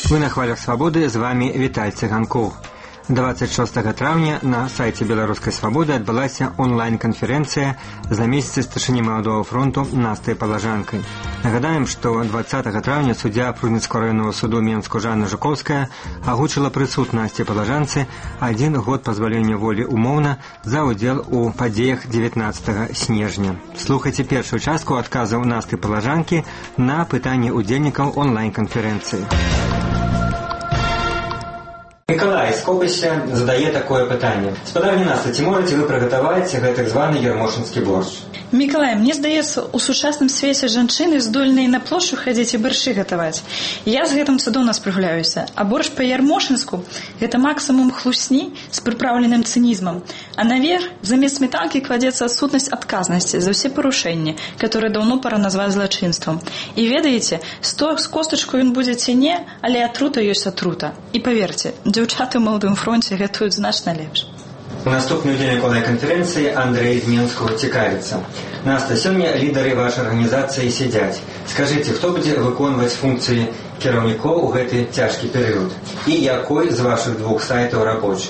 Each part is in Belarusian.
Вы на хвалях свабоды, з вами Віталь Цыганкоў. 26 траўня на сайце Беларускай свабоды адбылася онлайн-канферэнцыя за месяцы старшыні Маладога фронту Настай Палажанкай. Нагадаем, што 20 траўня суддзя Прудніцкага раённага суду Менску Жанна Жукоўская агучыла прысуд Насці Палажанцы 1 год пазбаўлення волі умоўна за ўдзел у падзеях 19 снежня. Слухайце першую частку адказаў Насты Палажанкі на пытанні удзельнікаў онлайн-канферэнцыі. Миколай з Копыся задае такое пытанне. Спадарня Наста, ці можаце вы прыгатаваць гэтак званы ярмошынскі боршч? Миколай, мне здаецца, у сучасным свеце жанчыны здольныя на плошчу хадзіць і баршы гатаваць. Я з гэтым цудоўна спраўляюся. А боршч па-ярмошынску – гэта максімум хлусні з прыпраўленым цынізмам. А наверх замест сметанкі кладзецца адсутнасць адказнасці за ўсе парушэнні, которые даўно пара назваць злачынствам. І ведаеце, з костачку ён будзе ці не, але атрута ёсць атрута. І паверце, дзяўчаты ў Маладым фронце гатуюць значна лепш. Наступны удзельнік онлайн-канферэнцыі Андрэй з Менскага цікавіцца. Наста, сёння лідары вашай арганізацыі сядзяць. Скажыце, хто будзе выконваць функцыі кіраўнікоў у гэты цяжкі перыяд? І якой з вашых двух сайтаў рабочы?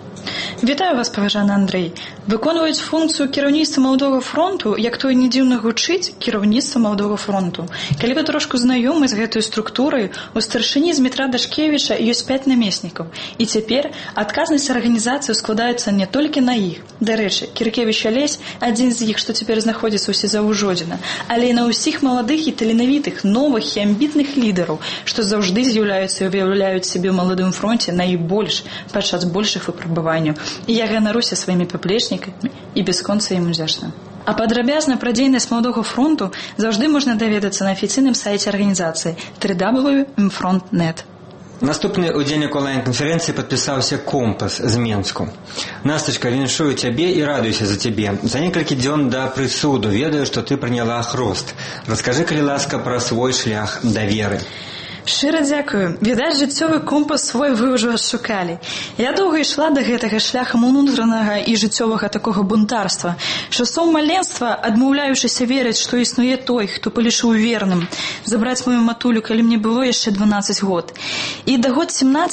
Вітаю вас, паважаны Андрэй. Выконваюць функцыю кіраўніцтва Маладога фронту, як то і не дзіўна гучыць, кіраўніцтва Маладога фронту. Калі вы трошку знаёмы з гэтай структурай, у старшыні Змітра Дашкевіча ёсць 5 намеснікаў. І цяпер адказнасць арганізацыі складаецца не толькі на іх. Дарэчы, Кіркевіч Алесь – адзін з іх, што цяпер знаходзіцца ў СІЗО Ужодзіна, але і на ўсіх маладых і таленавітых, новых і амбітных лідараў, што заўжды з'яўляюцца і выяўляюць сябе ў Маладым фронце найбольш падчас большых выпрабаванняў. І я ганаруся сваімі паплечнікамі і бясконца ім удзячна. А падрабязна пра дзейнасць Маладога фронту заўжды можна даведацца на афіцыйным сайце арганізацыі www.mfront.net. Наступны удзельнік онлайн-канферэнцыі падпісаўся Компас з Менску. Настачка, віншую цябе і радуюся за цябе. За некалькі дзён да прысуду ведаю, што ты прыняла хрост. Раскажы, калі ласка, пра свой шлях да веры. Шчыра дзякую. Відаць, жыццёвы компас свой вы ўжо адшукалі. Я доўга ішла да гэтага шляхам унутранага і жыццёвага такога бунтарства. Часом маленства, адмаўляючыся верыць, што існуе той, хто палічыў верным, забраць мою матулю, калі мне было яшчэ 12 год. І да год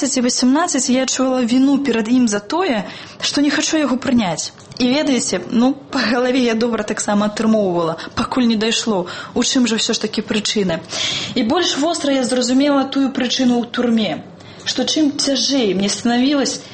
17-18 я адчувала віну перад ім за тое, што не хачу яго прыняць. І ведаеце, па галаве я добра таксама атрымоўвала, пакуль не дайшло, у чым жа ўсё ж такі прычына. І больш востра я зразумела тую прычыну ў турме, што чым цяжэй мне станавілася,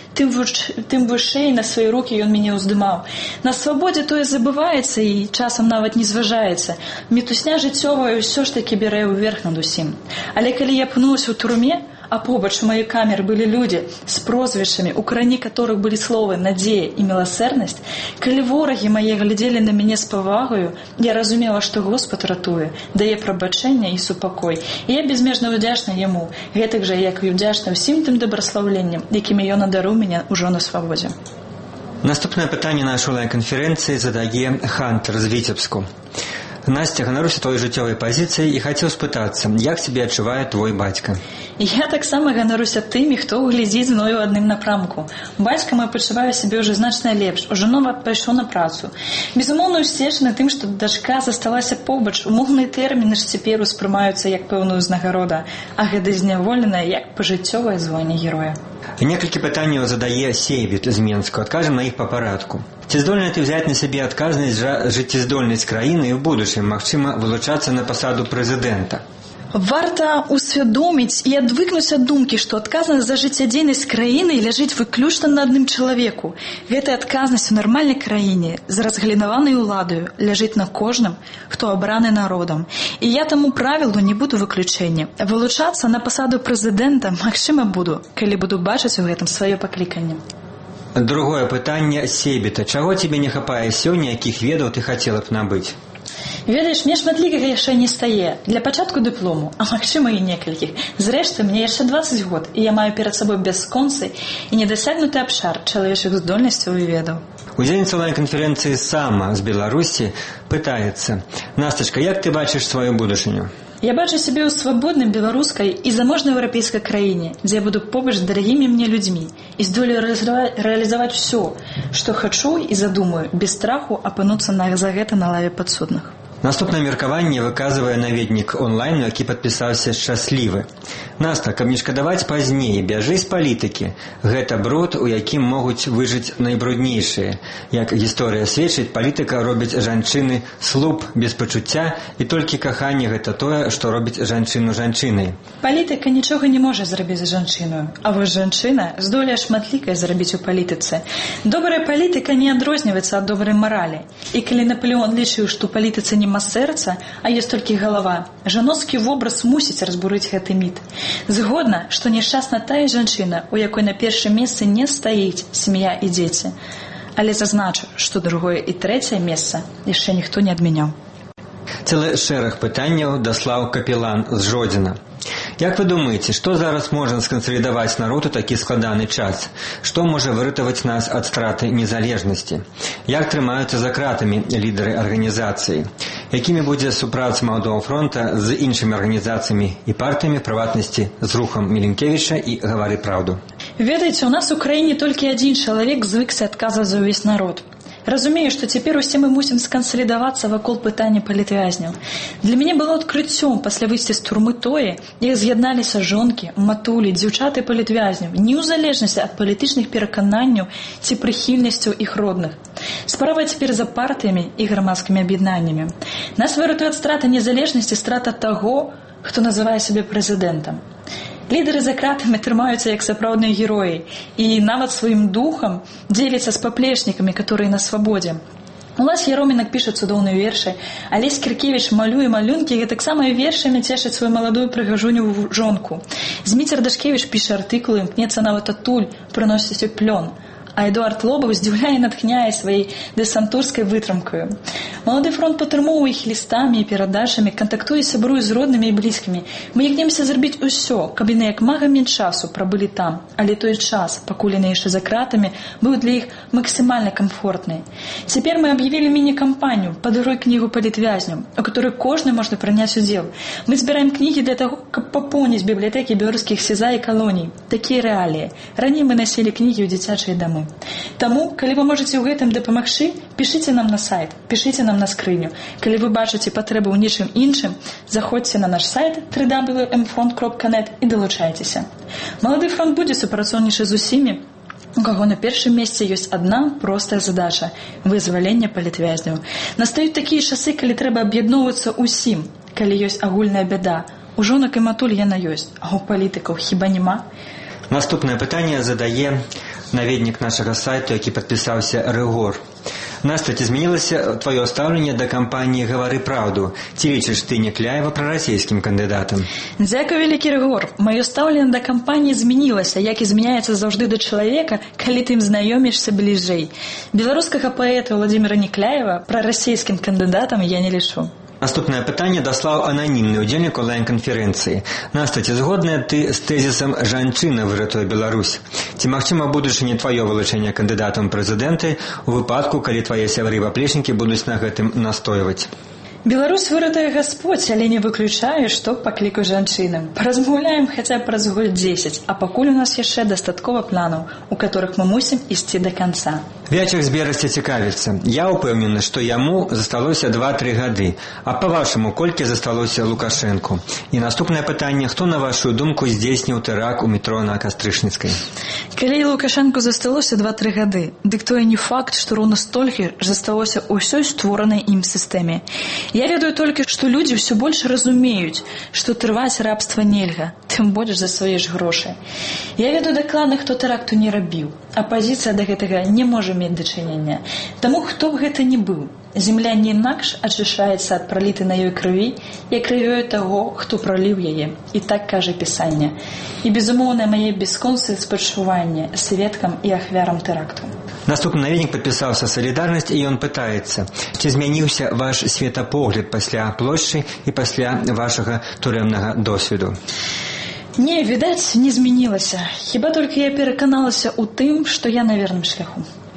тым вышэй на свае рукі ён мяне ўздымаў. На свабодзе тое забываецца і часам нават не зважаецца. Мітусня жыццёвая ўсё ж такі бярэ ўверх над усім. Але калі я апынулася ў турме, а побач у маёй камеры былі людзі з прозвішчамі, у карані которых былі словы «надзея» і «міласэрнасць», калі ворагі мае глядзелі на мяне з павагаю, я разумела, што Господ ратуе, дае прабачэнне і супакой. І я безмежна ўдзячна яму, гэтак жа, як і ўдзячна ўсім тым добраслаўленням, якімі ён адарыў мяне ўжо на свабодзе. Наступнае пытанне нашай онлайн-канферэнцыі задае Хантер з Віцебску. Настя, ганаруся твоей жыццёвай пазіцыяй і хацеў спытацца, як цябе адчувае твой бацька? Я таксама ганаруся тымі, хто глядзіць з мною ў адным напрамку. Бацька мой пачувае сябе ўжо значна лепш, ужо нова пайшоў на працу. Безумоўна, усцешаны тым, што дачка засталася побач, умоўныя тэрміны ж цяпер успрымаюцца як пэўную узнагарода, а гэта зняволеная як пажыццёвае званне героя. Некалькі пытанняў задае Сейбіт з Менску. Адкажам на іх па парадку. Ці здольная ты взяць на сябе адказнасць за жыццяздольнасць краіны і ў будучым, магчыма, вылучацца на пасаду прэзідэнта? Варта усвядоміць і адвыкнуць ад думкі, што адказнасць за жыццядзейнасць краіны ляжыць выключна на адным чалавеку. Гэтая адказнасць у нармальнай краіне з разгалінаванай уладаю ляжыць на кожным, хто абраны народам. І я таму правілу не буду выключэнне. Вылучацца на пасаду прэзідэнта магчыма буду, калі буду бачыць у гэтым сваё пакліканне. Другое пытанне Сейбіта. Чаго тебе не хапае сёння, якіх ведаў ты хацела б набыць? Ведаеш, мне шматлікага яшчэ не стае. Для пачатку дыплому, а магчыма і некалькіх. Зрэшты, мне яшчэ 20 год, і я маю перад сабой бясконцы і недасягнуты абшар чалавечых здольнасцяў і ведаў. Удзельніца онлайн-канферэнцыі Сама з Беларусі пытаецца. Настачка, як ты бачыш сваю будучыню? Я бачу сябе ў свабодным беларускай і заможнай еўрапейскай краіне, дзе я буду побач з дарагімі мне людзьмі і здолею рэалізаваць усё, што хачу і задумаю, без страху апынуцца за гэта на лаве падсудных. Наступнае меркаванне выказвае наведнік онлайн, які падпісаўся «Шчаслівы». Наста, каб не шкадаваць пазней, бяжы з палітыкі. Гэта бруд, у якім могуць выжыць найбруднейшыя. Як гісторыя сведчыць, палітыка робіць жанчыны слуп без пачуцця, і толькі каханне гэта тое, што робіць жанчыну жанчынай. Палітыка нічога не можа зрабіць з жанчыною, а вось жанчына здолее шматлікае зрабіць у палітыцы. Добрая палітыка не адрозніваецца ад добрай маралі. І калі Наполеон лічыў, што палітыцы няма сэрца, а ёсць толькі галава, жаноцкі вобраз мусіць разбурыць гэты міт. Згодна, што няшчасна тая жанчына, у якой на першым месцы не стаіць сям'я і дзеці. Але зазначу, што другое і трэцяе месца яшчэ ніхто не адмяняў. Цэлы шэраг пытанняў даслаў капелан з Жодзіна. Як вы думаеце, што зараз можа скансалідаваць народ у такі складаны час? Што можа выратаваць нас ад страты незалежнасці? Як трымаюцца за кратамі лідары арганізацыі? Якімі будзе супраца Маладога фронта з іншымі арганізацыямі і партыямі, прыватнасці з рухам Міленкевіча і «Гавары праўду»? Ведаеце, у нас у краіне толькі адзін чалавек звыкся адказваць за ўвесь народ. Разумею, што цяпер усе мы мусім скансалідавацца вакол пытання палітвязняў. Для мяне было адкрыццём пасля выйсця з турмы тое, як з'ядналіся жонкі, матулі, дзяўчаты палітвязняў, не ў залежнасці ад палітычных перакананняў ці прыхільнасцяў іх родных. Справа цяпер за партыямі і грамадскімі аб'яднаннямі. Нас выратуе ад страты незалежнасці страта таго, хто называе сябе прэзідэнтам. Лідары за кратамі трымаюцца як сапраўдныя героі і нават сваім духам дзеляцца з паплечнікамі, которые на свабодзе. Улас Яромінак піша цудоўныя вершы, Алесь Кіркевіч малюе малюнкі і таксама вершамі цешыць сваю маладую прыгажуню жонку. Зміцер Дашкевіч піша артыкулы, імкнецца нават адтуль прыносіць у плён. А Эдуард Лобаў здзіўляе і натхняе сваёй дэсантурскай вытрымкаю. Малады фронт падтрымоўвае іх лістамі і перадачамі, кантактуе, сябруе з роднымі і блізкімі. Мы імкнемся зрабіць усё, каб яны як мага менш часу прабылі там, але той час, пакуль яны яшчэ за кратамі, быў для іх максімальна камфортны. Цяпер мы аб'явілі міні-кампанію «Падаруй кнігу палітвязням», у которой кожны можна прыняць удзел. Мы збіраем кнігі для таго, каб папоўніць бібліятэкі беларускіх СІЗА і калоній. Такія рэаліі. Раней мы насілі кнігі ў дзіцячыя дамы. Таму, калі вы можаце ў гэтым дапамагчы, пішыце нам на сайт, пішыце нам на скрыню. Калі вы бачыце патрэбу ў нечым іншым, заходзьце на наш сайт www.mfront.net і далучайцеся. Малады фронт будзе супрацоўнічаць з усімі, у каго на першым месцы ёсць адна простая задача – вызвалення палітвязняў. Настаюць такія часы, калі трэба аб'ядноўвацца ўсім, калі ёсць агульная бяда. У жонак і матуль яна ёсць, а ў палітыкаў хіба няма? Наступнае пытанне задае наведнік нашага сайту, які падпісаўся Рыгор. Наста, ці змянілася твоё стаўленне да кампаніі «Гавары праўду»? Ці лічыш ты Някляева прарасійскім кандыдатам? Дзякуй, вялікі Рыгор. Маё стаўленне да кампаніі змянілася, як і змяняецца заўжды да чалавека, калі ты ім знаёмішся бліжэй. Беларускага паэта Владзіміра Някляева прарасійскім кандыдатам я не лічу. Наступнае пытанне даслаў ананімны ўдзельнік онлайн-канферэнцыі. Наста, ці згодная ты з тэзісам «Жанчына выратуе Беларусь»? Ці магчыма будучыні тваё вылучэнне кандыдатам прэзідэнты ў выпадку, калі твае сябры і паплечнікі будуць на гэтым настойваць? Беларусь выратуе Гасподзь, але не выключаю, што паклікаю жанчынам. Паразмаўляем хаця б праз год 10, а пакуль у нас яшчэ дастаткова планаў, у которых мы мусім ісці да канца. Вячак з Берасці цікавіцца. Я ўпэўнены, што яму засталося 2-3 гады. А па-вашаму, колькі засталося Лукашэнку? І наступнае пытанне, хто, на вашу думку, здзейсніў тэракт у метро на Кастрычніцкай? Калі Лукашэнку засталося 2-3 гады, дык тое не факт, што роўна столькі ж засталося ў ўсёй створанай ім сістэме. Я ведаю толькі, што людзі ўсё больш разумеюць, што трываць рабства нельга, тым больш за свае ж грошы. Я ведаю дакладна, хто тэракту не рабіў. Апазіцыя да гэтага не можа мець дачынення. Таму, хто б гэта не быў, земля не інакш ачышаецца ад пралітай на ёй крыві, як крывёю таго, хто праліў яе. І так кажа пісанне. І безумоўна мае бясконцае спачуванне сведкам і ахвярам тэракту. Наступны наведнік падпісаўся «Салідарнасць» і ён пытаецца, ці змяніўся ваш светапогляд пасля плошчы і пасля вашага турэмнага досведу? Не, відаць, не змянілася. Хіба толькі я пераканалася ў тым, што я на верным шляху.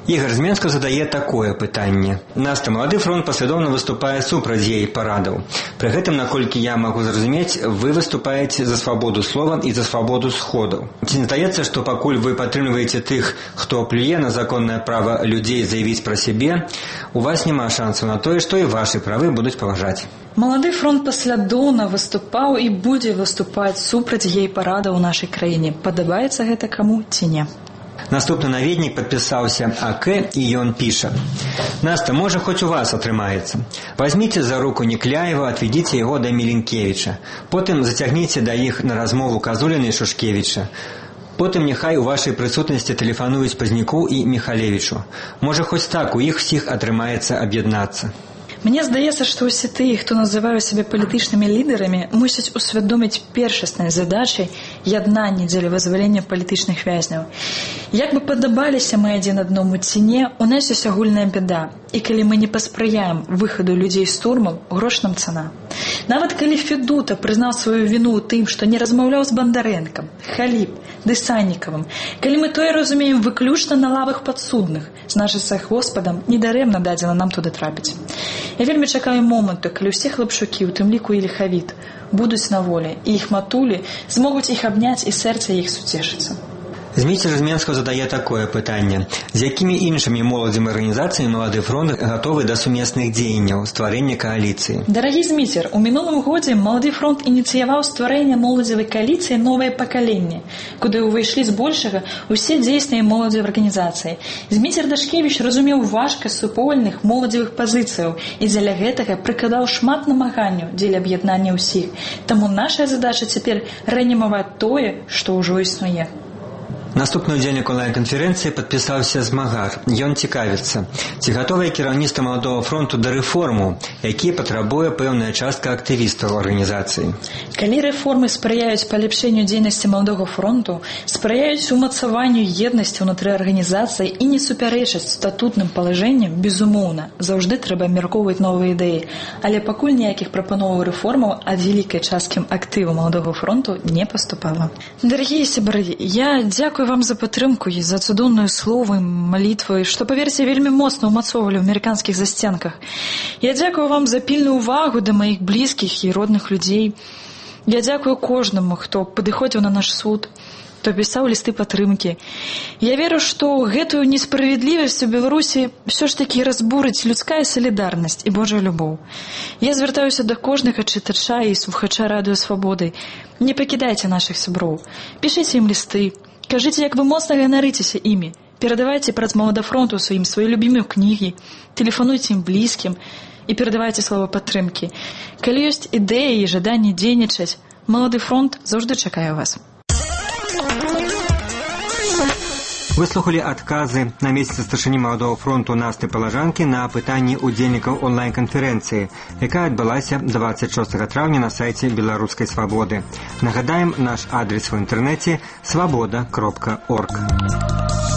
Ігор з Менска задае такое пытанне. Наста «Малады фронт» паслядоўна выступае супраць яе парадаў. Пры гэтым, наколькі я магу зразумець, вы выступаеце за свабоду слова і за свабоду сходаў. Ці не здаецца, што пакуль вы падтрымліваеце тых, хто плюе на законнае права людзей заявіць пра сябе, у вас няма шансаў на тое, што і вашы правы будуць паважаць? «Малады фронт» паслядоўна выступаў і будзе выступаць супраць яе парадаў у нашай краіне. Падабаецца гэта каму ці не? Наступны наведнік падпісаўся АК, і ён піша: «Наста, можа, хоць у вас атрымаецца. Вазьміце за руку Некляева, отведите яго да Міленкевіча. Потым зацягніце да іх на размову Казуліна і Шушкевіча. Потым няхай у вашай прысутнасці тэлефануюць Пазняку і Міхалевічу. Можа, хоць так у іх усіх атрымаецца аб'яднацца». Мне здаецца, што ўсе тыя, хто называюць сябе палітычнымі лідарамі, мусяць усвядоміць першаснай задачай яднання дзеля вызвалення палітычных вязняў. Як бы падабаліся мы адзін аднаму ці не, у нас ёсць агульная бяда. І калі мы не паспрыяем выхаду людзей з турмаў, грош нам цана. Нават калі Федута прызнаў сваю віну ў тым, што не размаўляў з Бандарэнкам, Халіп, ды Саннікавым, калі мы тое разумеем выключна на лавах падсудных, значыцца, Господам недарэмна дадзена нам туды трапіць. Я вельмі чакаю моманту, калі ўсе хлапчукі, у тым ліку і ліхавіт, будуць на волі, і іх матулі змогуць іх абняць, і сэрца іх суцешыцца. Зміцер з Менска задае такое пытанне. З якімі іншымі моладзевымі арганізацыямі «Малады фронт» гатовы да сумесных дзеянняў, стварэння кааліцыі? Дарагі Зміцер, у мінулым годзе «Малады фронт» ініцыяваў стварэнне моладзевай кааліцыі «Новае пакаленне», куды ўвайшлі збольшага ўсе дзейсныя моладзевыя арганізацыі. Зміцер Дашкевіч разумеў важкасць супольных моладзевых пазіцыяў і дзеля гэтага прыкладаў шмат намаганняў дзеля аб'яднання ўсіх. Таму наша задача цяпер рэанімаваць тое, што ўжо існуе. Наступны ўдзельнік онлайн-канферэнцыі падпісаўся Змагар. Ён цікавіцца, ці гатовае кіраўніцтва «Маладога фронту» да рэформу, які патрабуе пэўная частка актывістаў арганізацыі. Калі рэформы спрыяюць палепшэнню дзейнасці «Маладога фронту», спрыяюць умацаванню еднасці ўнутры арганізацыі і не супярэчаць статутным палажэнням, безумоўна, заўжды трэба абмяркоўваць новыя ідэі. Але пакуль ніякіх прапановаў рэформаў ад вялікай часткі актыву «Маладога фронту» не паступала. Дарагія сябры, я дзякую вам за падтрымку і за цудоўныя словы, малітвы, што, паверце, вельмі моцна ўмацоўвалі ў амерыканскіх засценках. Я дзякую вам за пільную ўвагу да маіх блізкіх і родных людзей. Я дзякую кожнаму, хто падыходзіў на наш суд, хто пісаў лісты падтрымкі. Я веру, што гэтую несправядлівасць у Беларусі ўсё ж такі разбурыць людская салідарнасць і Божая любоў. Я звяртаюся да кожнага чытача і слухача Радыё Свабоды. Не пакідайце нашых сяброў. Пішыце ім лісты. Кажыце, як вы моцна ганарыцеся імі. Перадавайце праз «Малады фронт» сваім свае любімыя кнігі. Тэлефануйце ім блізкім і перадавайце слова падтрымкі. Калі ёсць ідэі і жаданне дзейнічаць, «Малады фронт» заўжды чакае вас. Выслухалі адказы на месяц старшыні «Маладога фронту» Насты Палажанкі на пытанні ўдзельнікаў онлайн-канферэнцыі, якая адбылася 26 траўня на сайце Беларускай Свабоды. Нагадаем, наш адрес у інтэрнэце – свабода.орг.